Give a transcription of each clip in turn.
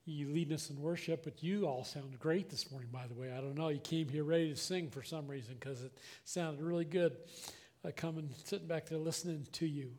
you leading us in worship, but you all sounded great this morning, by the way. I don't know, you came here ready to sing for some reason because it sounded really good coming, sitting back there listening to you.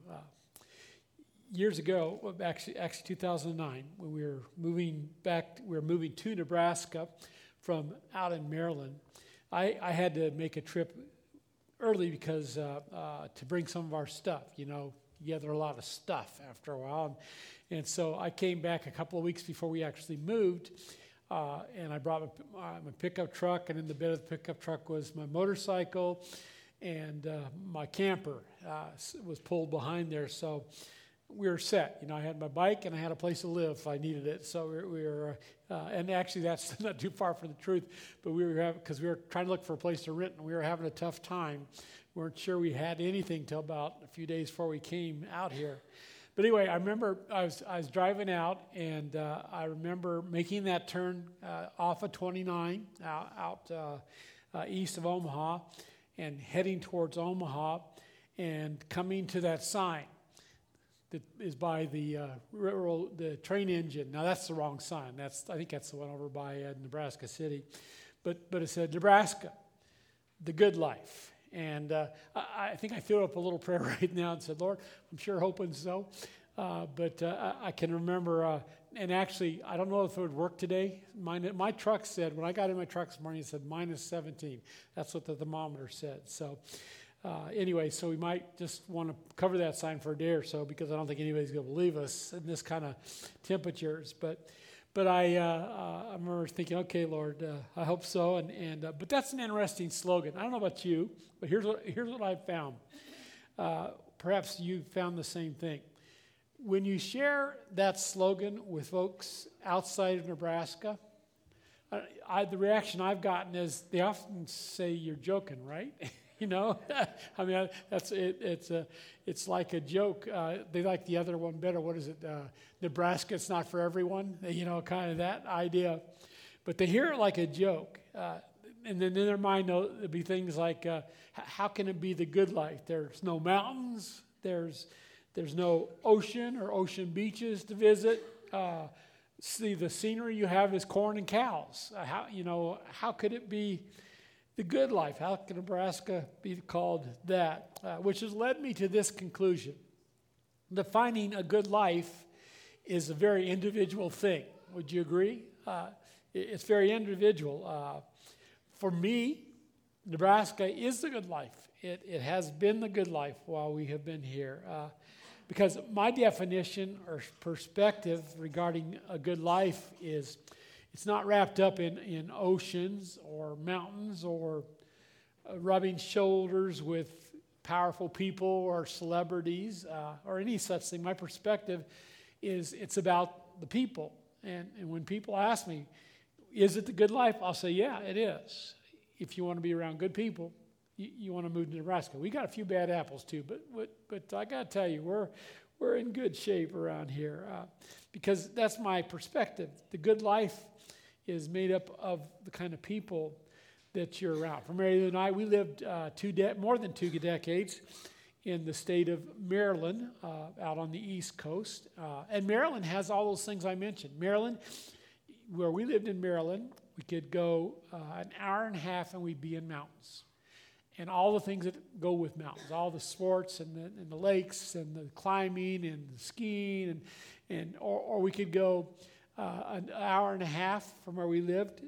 Years ago, actually 2009, when we were moving to Nebraska from out in Maryland, I had to make a trip early because to bring some of our stuff. You know, you gather a lot of stuff after a while. And so I came back a couple of weeks before we actually moved, and I brought my pickup truck, and in the bed of the pickup truck was my motorcycle, and my camper was pulled behind there. So we were set. You know, I had my bike and I had a place to live if I needed it. So we were, and actually that's not too far from the truth, but because we were trying to look for a place to rent and we were having a tough time. We weren't sure we had anything till about a few days before we came out here. But anyway, I remember I was driving out, and I remember making that turn off of 29 out east of Omaha and heading towards Omaha and coming to that sign that is by the train engine. Now that's the wrong sign. I think that's the one over by Nebraska City, but it said Nebraska, the good life. And I think I threw up a little prayer right now and said, Lord, I'm sure hoping so. But I can remember, and actually, I don't know if it would work today. My truck said, when I got in my truck this morning, it said minus 17. That's what the thermometer said. So anyway, so we might just want to cover that sign for a day or so because I don't think anybody's going to believe us in this kind of temperatures. But I remember thinking, okay, Lord, I hope so. But that's an interesting slogan. I don't know about you, but here's what I found. Perhaps you found the same thing. When you share that slogan with folks outside of Nebraska, the reaction I've gotten is they often say you're joking, right? You know, I mean, that's it. It's like a joke. They like the other one better. What is it? Nebraska, it's not for everyone. You know, kind of that idea. But they hear it like a joke, and then in their mind there'll be things like, how can it be the good life? There's no mountains. There's no ocean or ocean beaches to visit. See, the scenery you have is corn and cows. How could it be the good life? How can Nebraska be called that? Which has led me to this conclusion. Defining a good life is a very individual thing. Would you agree? It's very individual. For me, Nebraska is the good life. It has been the good life while we have been here. Because my definition or perspective regarding a good life is it's not wrapped up in oceans or mountains or rubbing shoulders with powerful people or celebrities or any such thing. My perspective is it's about the people. And when people ask me, is it the good life? I'll say, yeah, it is. If you want to be around good people, you want to move to Nebraska. We got a few bad apples too, but I got to tell you, we're in good shape around here because that's my perspective. The good life is made up of the kind of people that you're around. For Mary and I, we lived more than 2 decades in the state of Maryland, out on the East Coast, and Maryland has all those things I mentioned. Maryland, where we lived in Maryland, we could go an hour and a half and we'd be in mountains. And all the things that go with mountains, all the sports and the lakes and the climbing and the skiing, or we could go an hour and a half from where we lived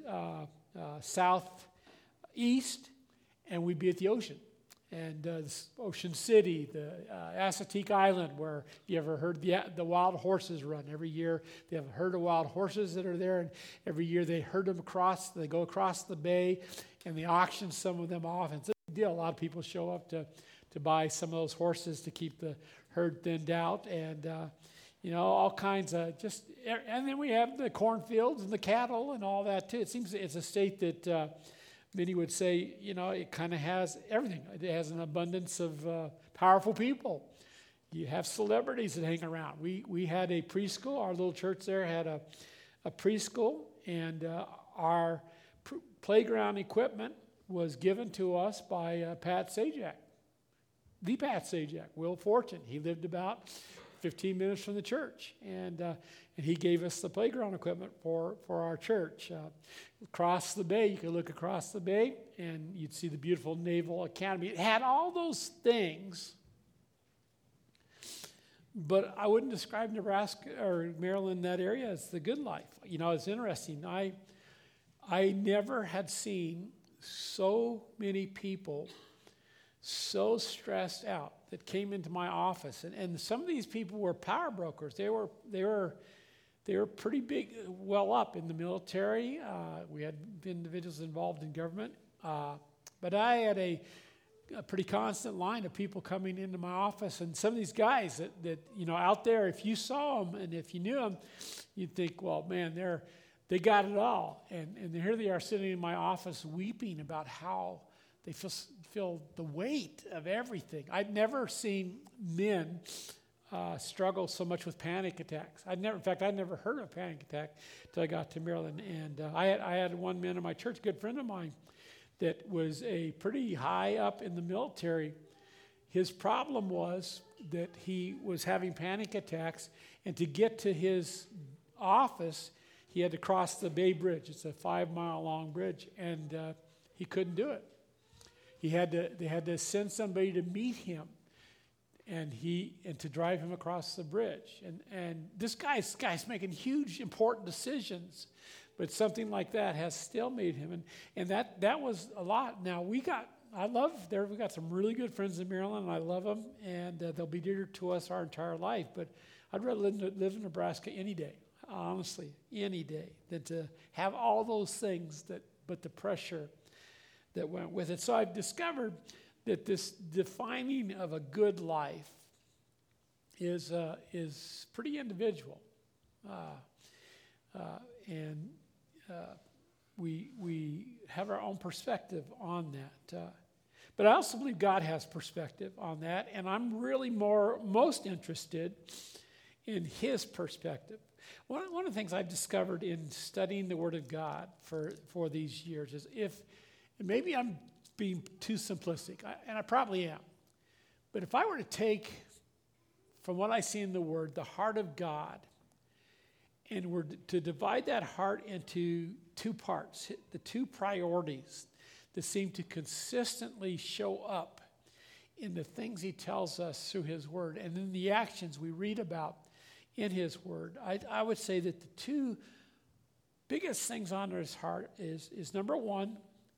southeast, and we'd be at the ocean. And Ocean City, the Assateague Island, where you ever heard the wild horses run. Every year they have a herd of wild horses that are there, and every year they herd them they go across the bay, and they auction some of them off. And it's a big deal. A lot of people show up to buy some of those horses to keep the herd thinned out, and all kinds of and then we have the cornfields and the cattle and all that too. It seems it's a state that many would say, it kind of has everything. It has an abundance of powerful people. You have celebrities that hang around. We had a preschool. Our little church there had a preschool, and our playground equipment was given to us by Pat Sajak, the Pat Sajak, Will Fortune. He lived about 15 minutes from the church. And he gave us the playground equipment for our church. Across the bay, you could look across the bay, and you'd see the beautiful Naval Academy. It had all those things, but I wouldn't describe Nebraska or Maryland, that area, as the good life. You know, it's interesting. I never had seen so many people so stressed out that came into my office. And some of these people were power brokers. They were pretty big, well up in the military. We had individuals involved in government. But I had a pretty constant line of people coming into my office. And some of these guys that you know, out there, if you saw them and if you knew them, you'd think, well, man, they got it all. And here they are sitting in my office weeping about how they feel the weight of everything. I'd never seen men struggle so much with panic attacks. I'd never heard of a panic attack until I got to Maryland. And I had one man in my church, a good friend of mine, that was a pretty high up in the military. His problem was that he was having panic attacks, and to get to his office, he had to cross the Bay Bridge. It's a 5-mile long bridge, and he couldn't do it. They had to send somebody to meet him, and to drive him across the bridge. And this guy's making huge, important decisions, but something like that has still made him. And that was a lot. Now we got some really good friends in Maryland, and I love them, and they'll be dear to us our entire life. But I'd rather live in Nebraska any day, honestly, any day, than to have all those things but the pressure that went with it. So I've discovered that this defining of a good life is pretty individual, and we have our own perspective on that. But I also believe God has perspective on that, and I'm really most interested in His perspective. One of the things I've discovered in studying the Word of God for these years is maybe I'm being too simplistic, and I probably am. But if I were to take from what I see in the Word, the heart of God, and were to divide that heart into two parts, the two priorities that seem to consistently show up in the things He tells us through His Word, and in the actions we read about in His Word, I would say that the two biggest things on His heart is number one,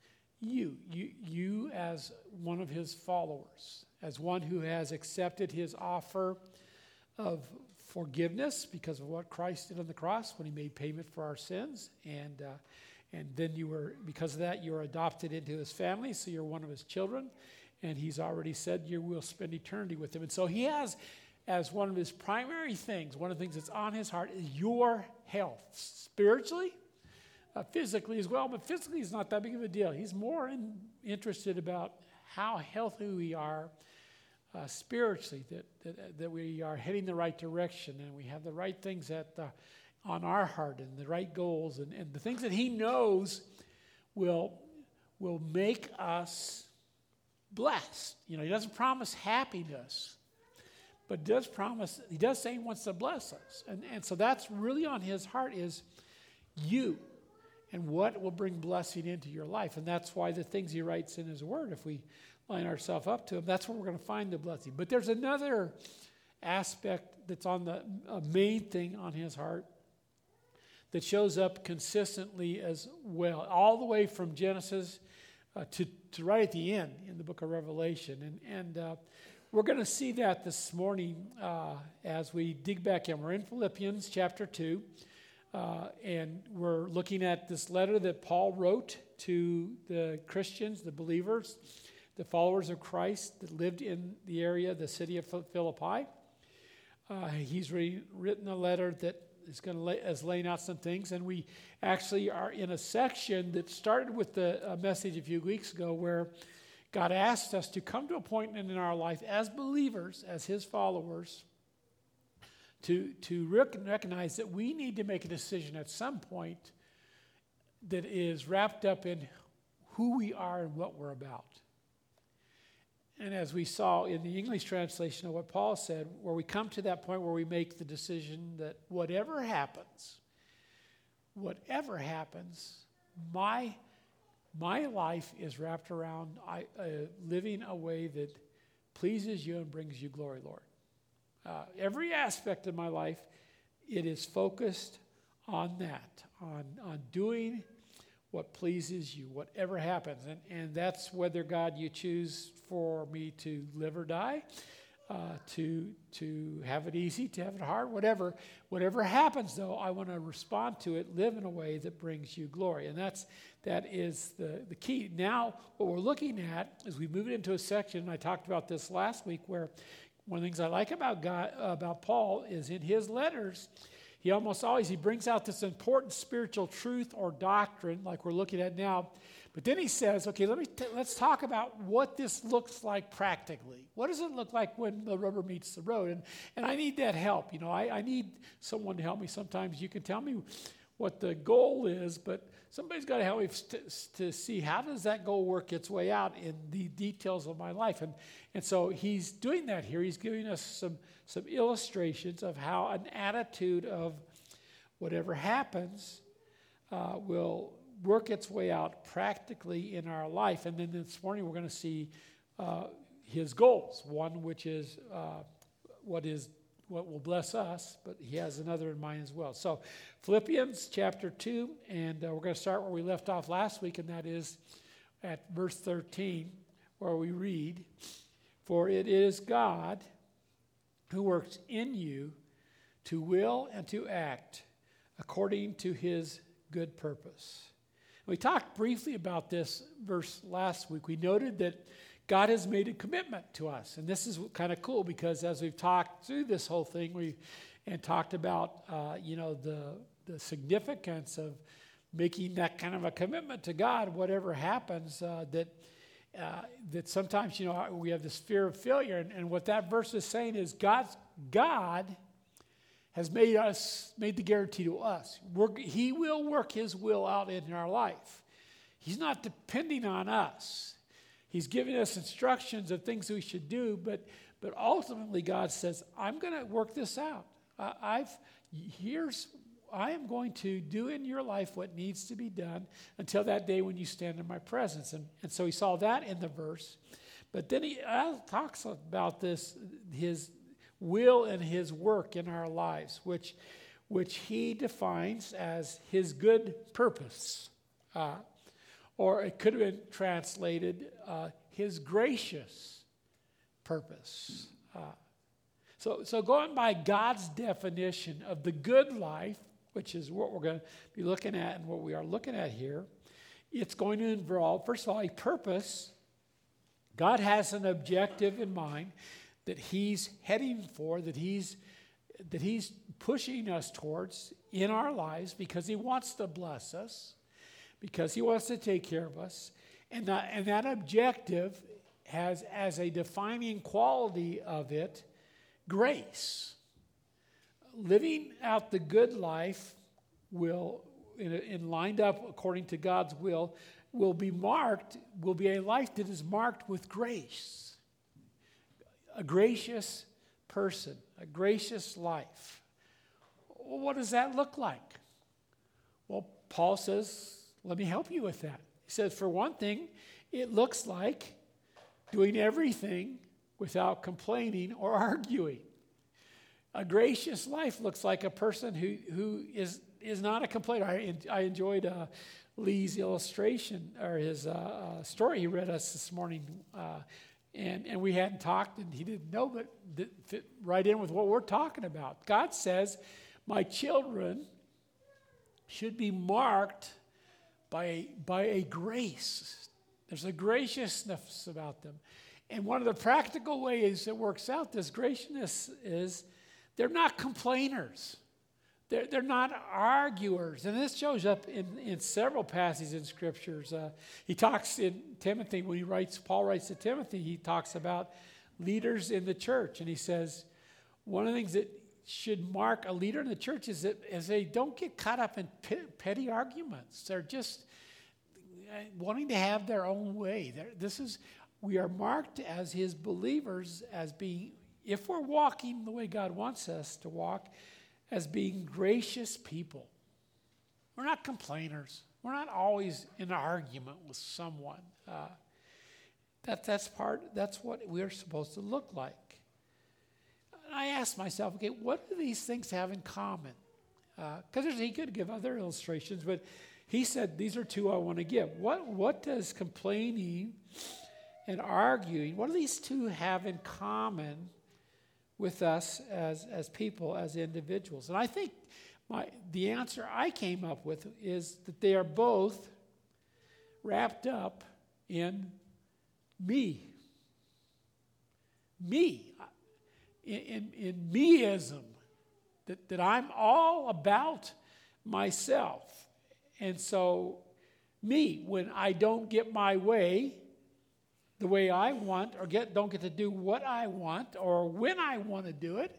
you as one of His followers, as one who has accepted His offer of forgiveness because of what Christ did on the cross when He made payment for our sins, and then because of that you were adopted into His family, so you're one of His children, and He's already said you will spend eternity with Him. And so He has, as one of His primary things, one of the things that's on His heart is your health, spiritually, physically as well, but physically is not that big of a deal. He's more interested about how healthy we are spiritually, that we are heading the right direction, and we have the right things on our heart, and the right goals, and the things that He knows will make us blessed. You know, He doesn't promise happiness, but He does say He wants to bless us. And so that's really on His heart, is you and what will bring blessing into your life. And that's why the things He writes in His Word, if we line ourselves up to Him, that's where we're going to find the blessing. But there's another aspect that's on the main thing on His heart that shows up consistently as well, all the way from Genesis to right at the end in the book of Revelation. And we're going to see that this morning as we dig back in. We're in Philippians chapter 2. And we're looking at this letter that Paul wrote to the Christians, the believers, the followers of Christ that lived in the area, the city of Philippi. He's written a letter that is laying out some things, and we actually are in a section that started with a message a few weeks ago where God asked us to come to a point in our life as believers, as His followers, to recognize that we need to make a decision at some point that is wrapped up in who we are and what we're about. And as we saw in the English translation of what Paul said, where we come to that point where we make the decision that whatever happens, my life is wrapped around living a way that pleases you and brings you glory, Lord. Every aspect of my life, it is focused on that, on doing what pleases you, whatever happens. And that's whether, God, you choose for me to live or die, to have it easy, to have it hard, whatever happens, though, I want to respond to it, live in a way that brings you glory. And that is the key. Now, what we're looking at as we move it into a section, and I talked about this last week, where one of the things I like about Paul is in his letters, he almost always brings out this important spiritual truth or doctrine like we're looking at now. But then he says, okay, let's talk about what this looks like practically. What does it look like when the rubber meets the road? And I need that help. I need someone to help me. Sometimes you can tell me what the goal is, but somebody's got to help me to see how does that goal work its way out in the details of my life. And so he's doing that here. He's giving us some illustrations of how an attitude of whatever happens will work its way out practically in our life. And then this morning we're going to see his goals. One which is what will bless us, but he has another in mind as well. So Philippians chapter 2, and we're going to start where we left off last week, and that is at verse 13, where we read, "For it is God who works in you to will and to act according to his good purpose." We talked briefly about this verse last week. We noted that God has made a commitment to us. And this is kind of cool because as we've talked through this whole thing, and talked about, the significance of making that kind of a commitment to God, whatever happens, that sometimes, we have this fear of failure. And what that verse is saying is God has made the guarantee to us. He will work his will out in our life. He's not depending on us. He's giving us instructions of things we should do, but ultimately God says, I'm going to work this out. I am going to do in your life what needs to be done until that day when you stand in my presence. And so he saw that in the verse. But then he talks about his will and his work in our lives, which he defines as his good purpose. Or it could have been translated his gracious purpose. So going by God's definition of the good life, which is what we're going to be looking at and what we are looking at here, it's going to involve, first of all, a purpose. God has an objective in mind that he's heading for, that he's pushing us towards in our lives because he wants to bless us, because he wants to take care of us. And that objective has, as a defining quality of it, grace. Living out the good life lined up according to God's will be a life that is marked with grace. A gracious person, a gracious life. Well, what does that look like? Well, Paul says, let me help you with that. He says, for one thing, it looks like doing everything without complaining or arguing. A gracious life looks like a person who is not a complainer. I enjoyed Lee's illustration or his story he read us this morning, and we hadn't talked, and he didn't know, but it fit right in with what we're talking about. God says, my children should be marked by a grace. There's a graciousness about them. And one of the practical ways it works out, this graciousness, is they're not complainers. They're not arguers. And this shows up in several passages in Scriptures. He talks in Timothy, Paul writes to Timothy, he talks about leaders in the church. And he says, one of the things that should mark a leader in the church is that they don't get caught up in petty arguments. They're just wanting to have their own way. we are marked as his believers as being, if we're walking the way God wants us to walk, as being gracious people. We're not complainers. We're not always in an argument with someone. That's what we're supposed to look like. And I asked myself, okay, what do these things have in common? Because he could give other illustrations, but he said these are two I want to give. What does complaining and arguing, what do these two have in common with us as people, as individuals? And I think the answer I came up with is that they are both wrapped up in me. Me. In meism. That I'm all about myself. And so me, when I don't get my way, the way I want, or don't get to do what I want, or when I want to do it,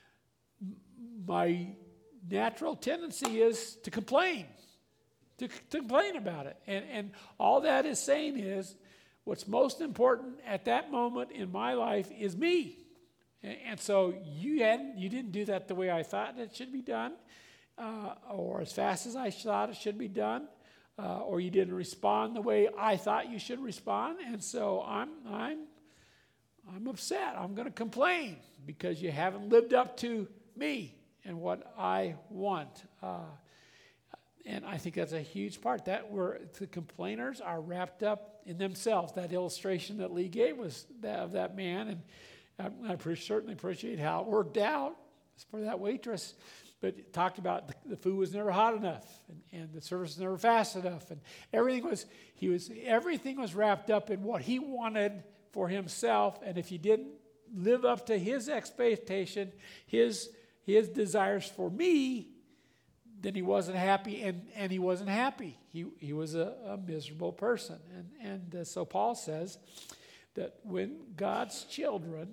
my natural tendency is to complain, to complain about it. And all that is saying is, what's most important at that moment in my life is me. And so you didn't do that the way I thought it should be done, or as fast as I thought it should be done, or you didn't respond the way I thought you should respond, and so I'm upset. I'm going to complain because you haven't lived up to me and what I want. And I think that's a huge part. The complainers are wrapped up in themselves. That illustration that Lee gave was of that man, and I certainly appreciate how it worked out for that waitress. But it talked about the food was never hot enough, and the service was never fast enough, and everything was wrapped up in what he wanted for himself. And if he didn't live up to his expectation, his desires for me, then he wasn't happy, and he wasn't happy. He was a miserable person. And so Paul says that when God's children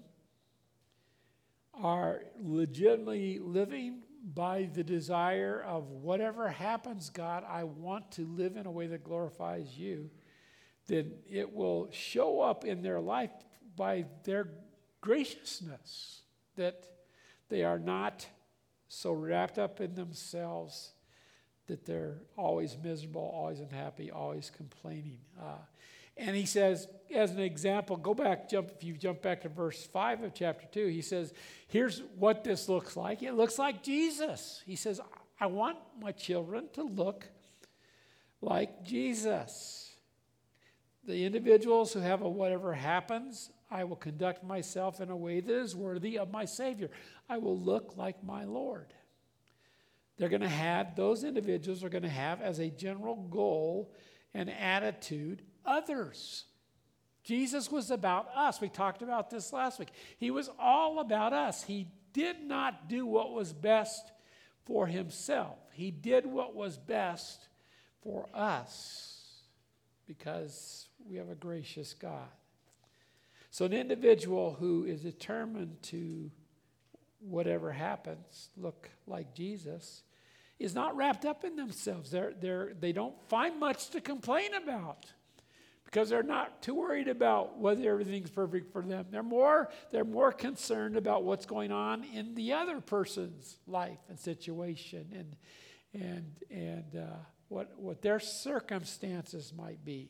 are legitimately living by the desire of whatever happens, God, I want to live in a way that glorifies you, then it will show up in their life by their graciousness, that they are not so wrapped up in themselves that they're always miserable, always unhappy, always complaining. And he says, as an example, if you jump back to verse 5 of chapter 2, he says, here's what this looks like. It looks like Jesus. He says, I want my children to look like Jesus. The individuals who have a whatever happens, I will conduct myself in a way that is worthy of my Savior. I will look like my Lord. Those individuals are going to have as a general goal and attitude others. Jesus was about us. We talked about this last week. He was all about us. He did not do what was best for himself. He did what was best for us because we have a gracious God. So an individual who is determined to, whatever happens, look like Jesus is not wrapped up in themselves. They don't find much to complain about, because they're not too worried about whether everything's perfect for them. They're more concerned about what's going on in the other person's life and situation, and what their circumstances might be.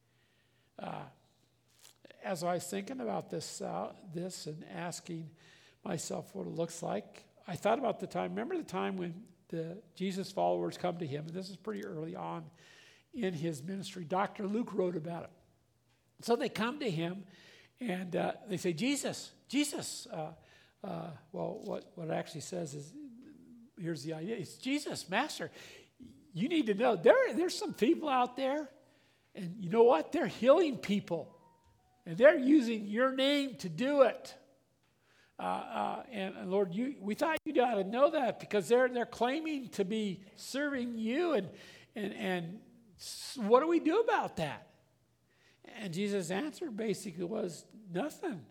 As I was thinking about this and asking myself what it looks like, I thought about remember the time when the Jesus followers come to him, and this is pretty early on in his ministry. Dr. Luke wrote about it. So they come to him, and they say, Jesus. Well, what it actually says is, here's the idea. It's Jesus, Master. You need to know, there's some people out there, and you know what? They're healing people, and they're using your name to do it. And Lord, we thought you'd ought to know that, because they're claiming to be serving you, and what do we do about that? And Jesus' answer basically was nothing.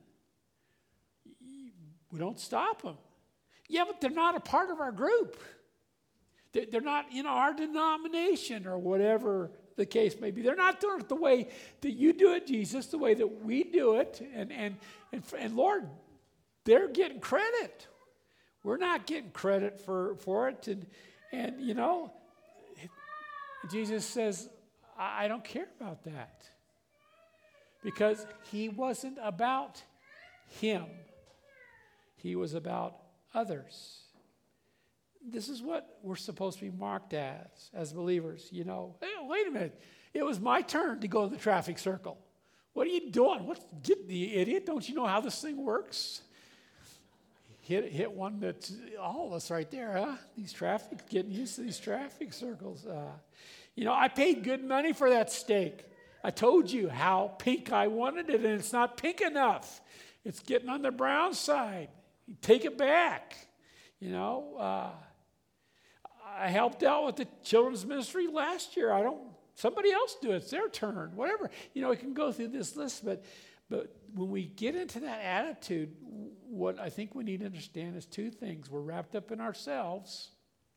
We don't stop them. Yeah, but they're not a part of our group. They're not in our denomination or whatever the case may be. They're not doing it the way that you do it, Jesus, the way that we do it. And Lord, they're getting credit. We're not getting credit for it. And you know, Jesus says, I don't care about that. Because he wasn't about him. He was about others. This is what we're supposed to be marked as believers, you know. Hey, wait a minute. It was my turn to go in the traffic circle. What are you doing? Get the idiot. Don't you know how this thing works? Hit one that's all of us right there, huh? Getting used to these traffic circles. You know, I paid good money for that steak. I told you how pink I wanted it, and it's not pink enough. It's getting on the brown side. You take it back. You know, I helped out with the children's ministry last year. Somebody else do it. It's their turn, whatever. You know, we can go through this list, but when we get into that attitude, what I think we need to understand is two things. We're wrapped up in ourselves,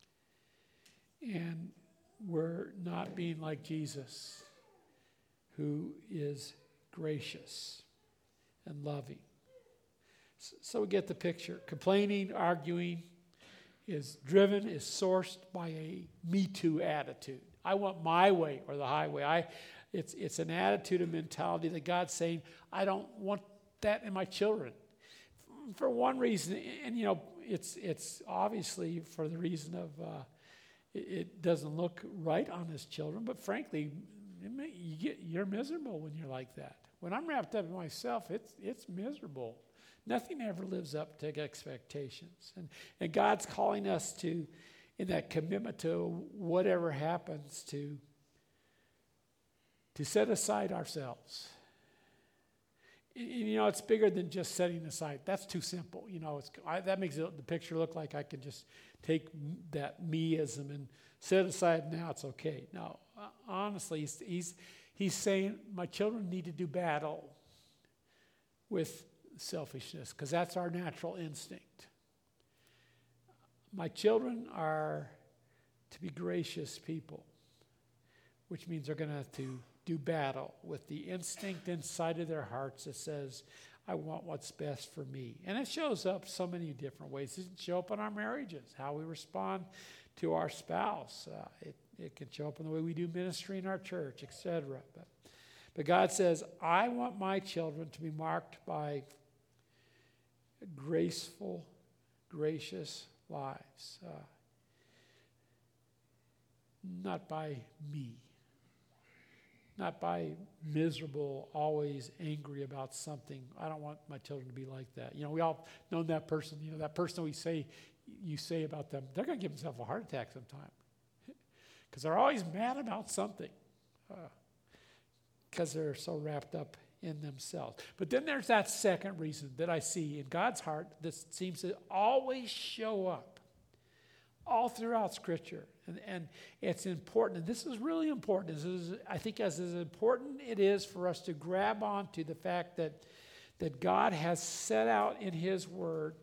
and we're not being like Jesus, who is gracious and loving. So we get the picture. Complaining, arguing is sourced by a Me Too attitude. I want my way or the highway. It's an attitude, a mentality that God's saying, I don't want that in my children. For one reason, and you know, it's obviously for the reason of it doesn't look right on his children, but frankly, you're miserable when you're like that. When I'm wrapped up in myself, it's miserable. Nothing ever lives up to expectations. And God's calling us to, in that commitment to whatever happens, to set aside ourselves. And, you know, it's bigger than just setting aside. That's too simple. You know, that makes the picture look like I can just take that me-ism and set aside, now it's okay. No, honestly, he's saying my children need to do battle with selfishness, because that's our natural instinct. My children are to be gracious people, which means they're going to have to do battle with the instinct inside of their hearts that says, I want what's best for me. And it shows up so many different ways. It can show up in our marriages, how we respond to our spouse. It can show up in the way we do ministry in our church, etc. But God says, I want my children to be marked by graceful, gracious lives, not by me, not by miserable, always angry about something. I don't want my children to be like that. You know, we all know that person. You know, that person you say about them, they're going to give themselves a heart attack sometime because they're always mad about something because they're so wrapped up in themselves. But then there's that second reason that I see in God's heart that seems to always show up all throughout Scripture. And it's important. And this is really important. I think as important it is for us to grab onto the fact that God has set out in His Word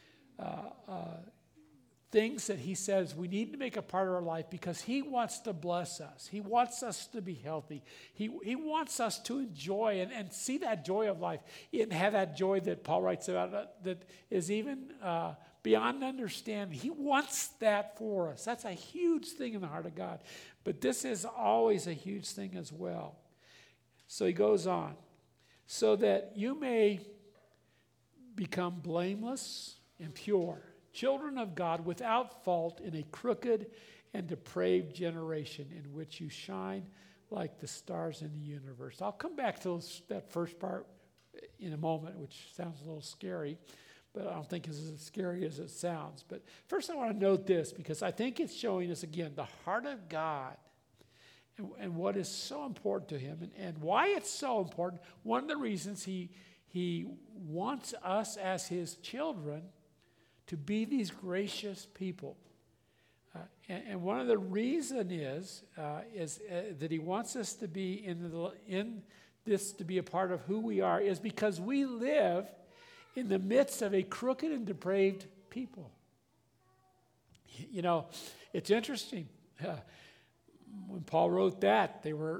things that He says we need to make a part of our life because He wants to bless us. He wants us to be healthy. He wants us to enjoy and see that joy of life and have that joy that Paul writes about that is even beyond understanding. He wants that for us. That's a huge thing in the heart of God. But this is always a huge thing as well. So he goes on. So that you may become blameless and pure, children of God without fault in a crooked and depraved generation in which you shine like the stars in the universe. I'll come back to that first part in a moment, which sounds a little scary, but I don't think it's as scary as it sounds. But first I want to note this, because I think it's showing us again the heart of God and what is so important to Him and why it's so important. One of the reasons He wants us as His children to be these gracious people. And one of the reasons is that He wants us to be in this, to be a part of who we are, is because we live in the midst of a crooked and depraved people. You know, it's interesting. when Paul wrote that,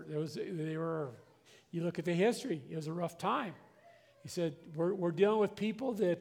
you look at the history, it was a rough time. He said, we're dealing with people that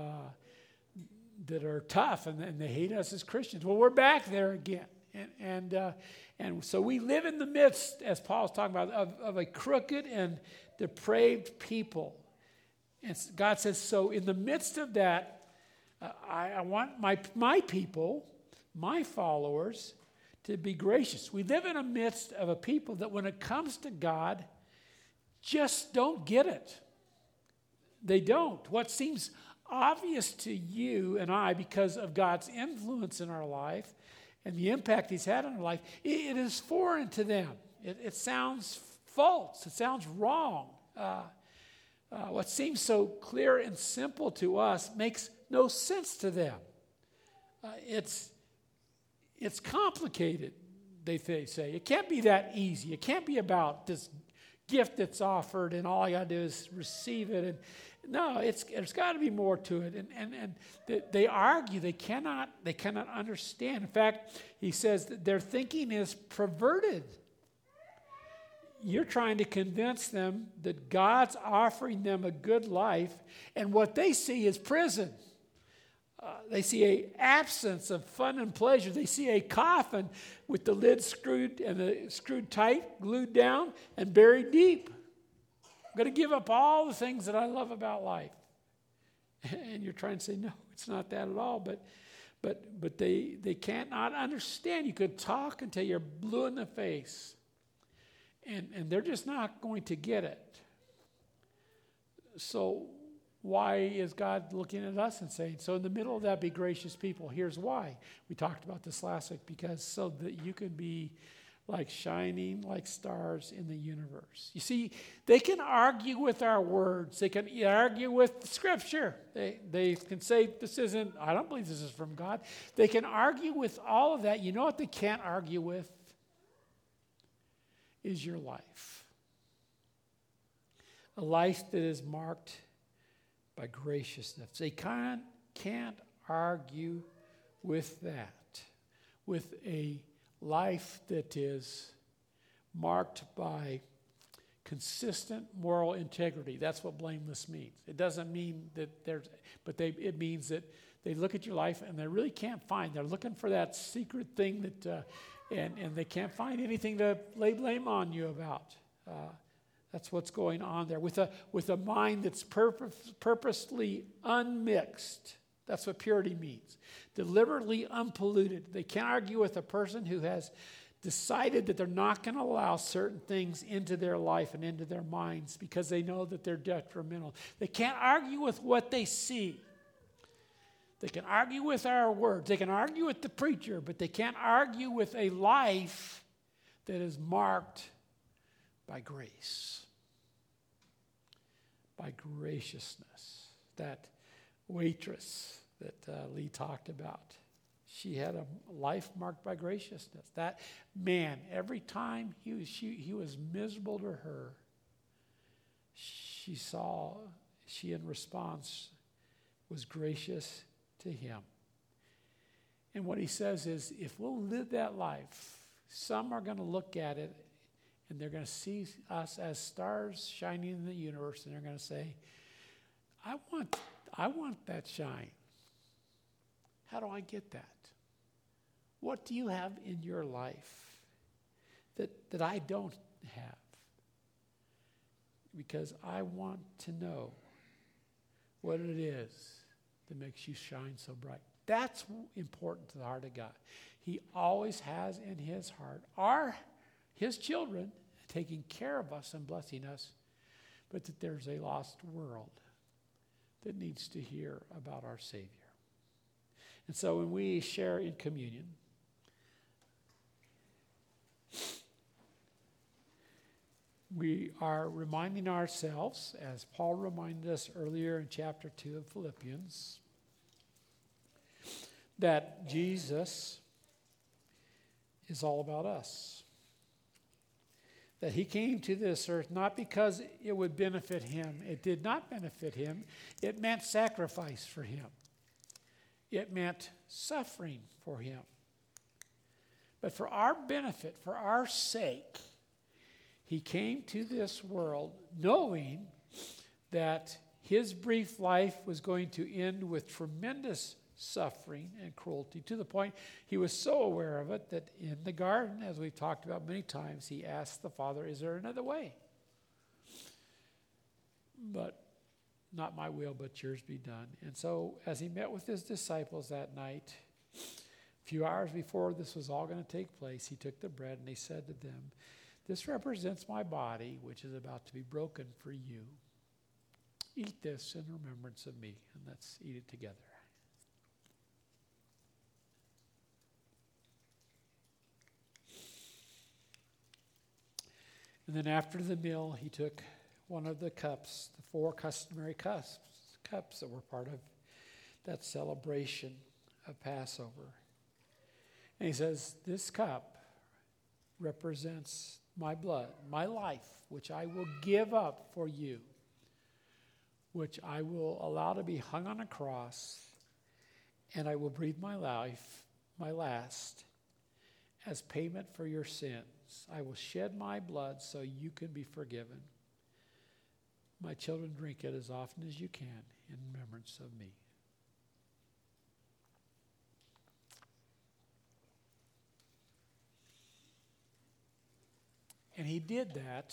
are tough and they hate us as Christians. Well, we're back there again. And so we live in the midst, as Paul's talking about, of a crooked and depraved people. And God says, so in the midst of that, I want my people, my followers, to be gracious. We live in the midst of a people that when it comes to God, just don't get it. They don't. What seems obvious to you and I because of God's influence in our life and the impact he's had on our life, it is foreign to them. It sounds false. It sounds wrong. What seems so clear and simple to us makes no sense to them. It's complicated, they say. It can't be that easy. It can't be about this gift that's offered and all I got to do is receive it. And no, there's got to be more to it. And they argue. They cannot understand. In fact, he says that their thinking is perverted. You're trying to convince them that God's offering them a good life, and what they see is prison. They see an absence of fun and pleasure. They see a coffin with the lid screwed tight, glued down, and buried deep. I'm going to give up all the things that I love about life. And you're trying to say, no, it's not that at all. But they can't not understand. You could talk until you're blue in the face. And they're just not going to get it. So why is God looking at us and saying, so in the middle of that, be gracious people? Here's why. We talked about this last week, because so that you can be like shining like stars in the universe. You see, they can argue with our words. They can argue with Scripture. They can say, I don't believe this is from God. They can argue with all of that. You know what they can't argue with? Is your life. A life that is marked by graciousness. They can't argue with that. With a life that is marked by consistent moral integrity. That's what blameless means. It doesn't mean that it means that they look at your life and they really can't find. They're looking for that secret thing that, and they can't find anything to lay blame on you about. That's what's going on there. With a mind that's purposely unmixed. That's what purity means. Deliberately unpolluted. They can't argue with a person who has decided that they're not going to allow certain things into their life and into their minds because they know that they're detrimental. They can't argue with what they see. They can argue with our words. They can argue with the preacher, but they can't argue with a life that is marked by grace. By graciousness. That waitress that Lee talked about, she had a life marked by graciousness. That man, every time he was miserable to her, she in response was gracious to him. And what he says is, if we'll live that life, some are going to look at it and they're going to see us as stars shining in the universe, and they're going to say, I want that shine. How do I get that? What do you have in your life that I don't have? Because I want to know what it is that makes you shine so bright. That's important to the heart of God. He always has in his heart his children, taking care of us and blessing us, but that there's a lost world that needs to hear about our Savior. And so when we share in communion, we are reminding ourselves, as Paul reminded us earlier in chapter 2 of Philippians, that Jesus is all about us. That he came to this earth not because it would benefit him. It did not benefit him. It meant sacrifice for him. It meant suffering for him. But for our benefit, for our sake, he came to this world knowing that his brief life was going to end with tremendous suffering and cruelty, to the point he was so aware of it that in the garden, as we've talked about many times, he asked the Father, is there another way? But not my will, but yours be done. And so as he met with his disciples that night, a few hours before this was all going to take place, he took the bread and he said to them, this represents my body, which is about to be broken for you. Eat this in remembrance of me, and let's eat it together. And then after the meal, he took one of the cups, the 4 customary cups that were part of that celebration of Passover. And he says, this cup represents my blood, my life, which I will give up for you, which I will allow to be hung on a cross, and I will breathe my life, my last, as payment for your sins. I will shed my blood so you can be forgiven. My children, drink it as often as you can in remembrance of me. And he did that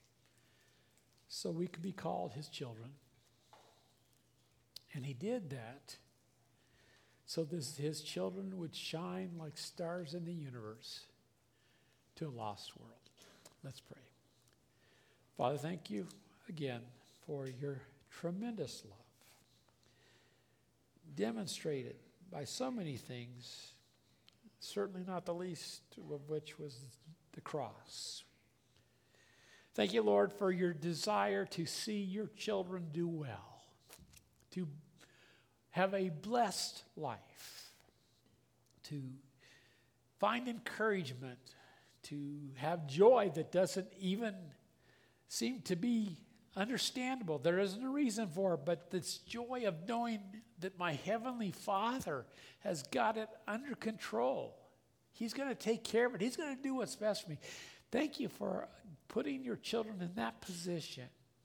so we could be called his children. And he did that so that his children would shine like stars in the universe to a lost world. Let's pray. Father, thank you again for your tremendous love, demonstrated by so many things, certainly not the least of which was the cross. Thank you, Lord, for your desire to see your children do well, to have a blessed life, to find encouragement, to have joy that doesn't even seem to be understandable. There isn't a reason for it, but this joy of knowing that my Heavenly Father has got it under control. He's going to take care of it. He's going to do what's best for me. Thank you for putting your children in that position.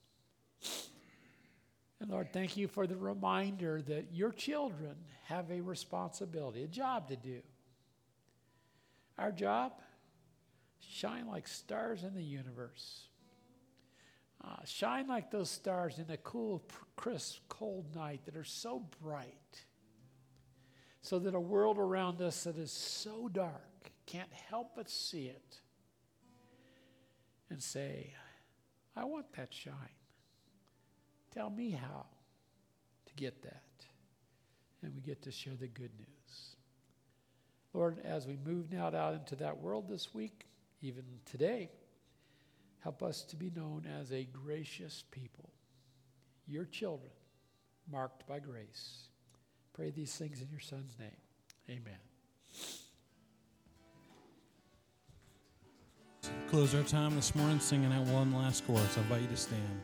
And Lord, thank you for the reminder that your children have a responsibility, a job to do. Our job? Shine like stars in the universe. Shine like those stars in a cool, crisp, cold night that are so bright, so that a world around us that is so dark can't help but see it and say, I want that shine. Tell me how to get that. And we get to share the good news. Lord, as we move now out into that world this week, even today, help us to be known as a gracious people, your children, marked by grace. Pray these things in your Son's name. Amen. Close our time this morning singing that one last chorus. I invite you to stand.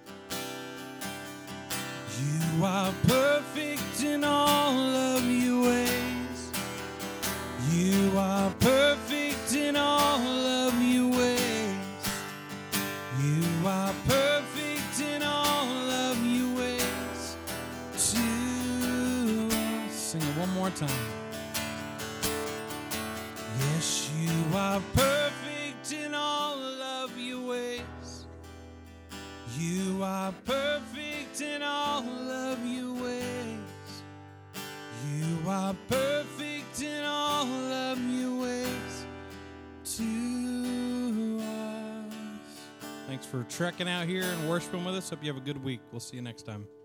You are perfect in all of your ways. You are perfect in all of your ways. You are perfect in all of your ways to us. Sing it one more time. Yes, you are perfect in all of your ways. You are perfect in all of your ways. You are perfect in all of your ways to us. Thanks for trekking out here and worshiping with us. Hope you have a good week. We'll see you next time.